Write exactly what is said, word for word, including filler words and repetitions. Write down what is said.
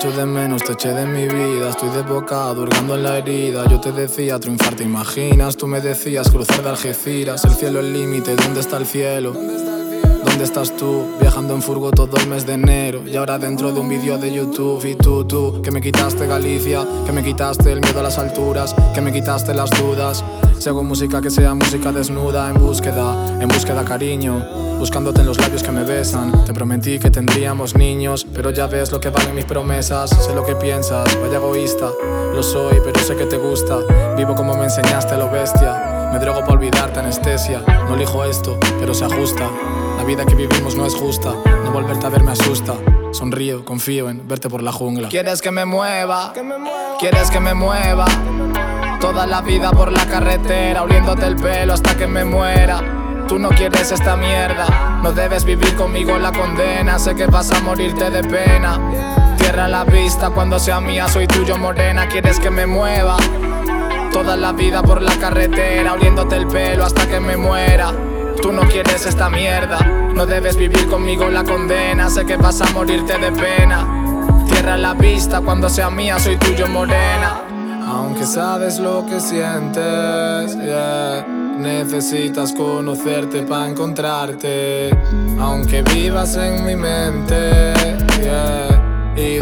echo de menos, te eché de mi vida. Estoy desbocado, hurgando en la herida. Yo te decía triunfar, ¿te imaginas? Tú me decías cruzar de Algeciras. El cielo el límite, ¿dónde está el cielo? ¿Dónde estás tú? Viajando en furgo todo el mes de enero. Y ahora dentro de un vídeo de YouTube. Y tú, tú, que me quitaste Galicia, que me quitaste el miedo a las alturas, que me quitaste las dudas. Si hago música que sea música desnuda, en búsqueda, en búsqueda cariño, buscándote en los labios que me besan. Te prometí que tendríamos niños, pero ya ves lo que valen mis promesas. Sé lo que piensas, vaya egoísta. Lo soy, pero sé que te gusta. Vivo como me enseñaste a lo bestia. Me drogo para olvidarte, anestesia. No elijo esto, pero se ajusta. La vida que vivimos no es justa. No volverte a ver me asusta. Sonrío, confío en verte por la jungla. ¿Quieres que me mueva? ¿Quieres que me mueva? Toda la vida por la carretera, oliéndote el pelo hasta que me muera. Tú no quieres esta mierda, no debes vivir conmigo la condena. Sé que vas a morirte de pena. Cierra la vista, cuando sea mía soy tuyo morena. ¿Quieres que me mueva? Toda la vida por la carretera, oliéndote el pelo hasta que me muera. Tú no quieres esta mierda, no debes vivir conmigo la condena. Sé que vas a morirte de pena. Cierra la vista, cuando sea mía soy tuyo morena. Aunque sabes lo que sientes, yeah. Necesitas conocerte para encontrarte. Aunque vivas en mi mente, yeah. Y